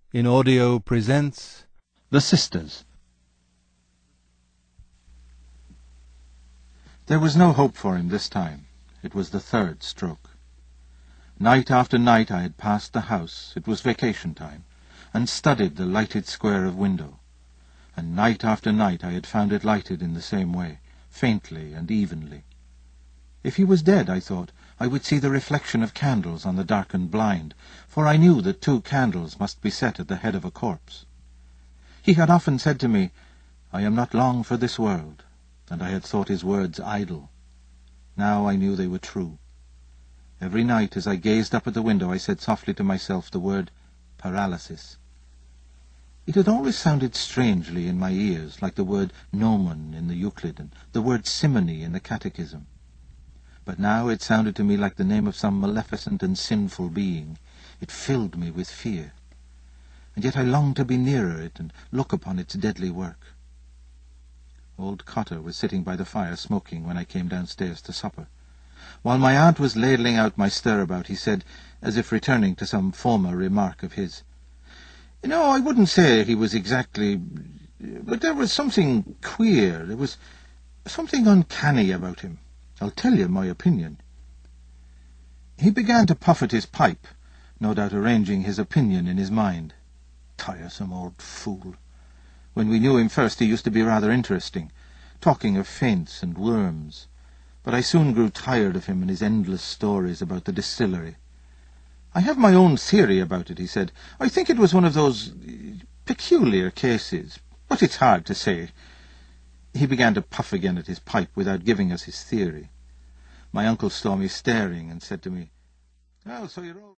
In Audio presents The Sisters. There was no hope for him this time. It was the third stroke. Night after night I had passed the house, it was vacation time, and studied the lighted square of window. And night after night I had found it lighted in the same way, faintly and evenly. If he was dead, I thought, I would see the reflection of candles on the darkened blind, for I knew that 2 candles must be set at the head of a corpse. He had often said to me, "I am not long for this world," and I had thought his words idle. Now I knew they were true. Every night as I gazed up at the window I said softly to myself the word paralysis. It had always sounded strangely in my ears, like the word gnomon in the Euclid and the word simony in the Catechism. But now it sounded to me like the name of some maleficent and sinful being. It filled me with fear. And yet I longed to be nearer it and look upon its deadly work. Old Cotter was sitting by the fire smoking when I came downstairs to supper. While my aunt was ladling out my stirabout, he said, as if returning to some former remark of his, "You know, I wouldn't say he was exactly... but there was something queer, there was something uncanny about him. I'll tell you my opinion." He began to puff at his pipe, no doubt arranging his opinion in his mind. Tiresome old fool. When we knew him first he used to be rather interesting, talking of faints and worms. But I soon grew tired of him and his endless stories about the distillery. "I have my own theory about it," he said. "I think it was one of those peculiar cases, but it's hard to say." He began to puff again at his pipe without giving us his theory. My uncle saw me staring and said to me, "Well, so you're all..."